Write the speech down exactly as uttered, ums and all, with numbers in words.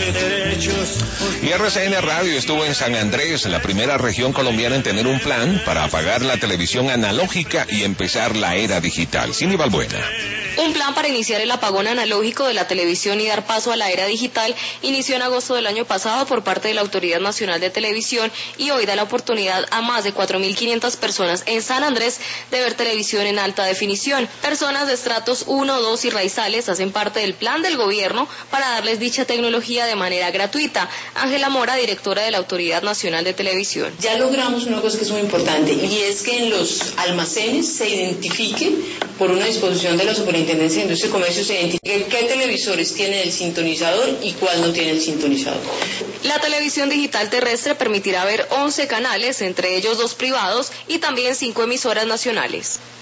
Y R C N Radio estuvo en San Andrés, la primera región colombiana en tener un plan para apagar la televisión analógica y empezar la era digital. Cindy Balbuena. Un plan para iniciar el apagón analógico de la televisión y dar paso a la era digital inició en agosto del año pasado por parte de la Autoridad Nacional de Televisión y hoy da la oportunidad a más de cuatro mil quinientas personas en San Andrés de ver televisión en alta definición. Personas de estratos uno, dos y raizales hacen parte del plan del gobierno para darles dicha tecnología de manera gratuita. Ángela Mora, directora de la Autoridad Nacional de Televisión. Ya logramos una cosa que es muy importante y es que en los almacenes se identifique por una disposición de la Superintendencia de Industria y Comercio, se identifique qué televisores tiene el sintonizador y cuál no tiene el sintonizador. La televisión digital terrestre permitirá ver once canales, entre ellos dos privados y también cinco emisoras nacionales.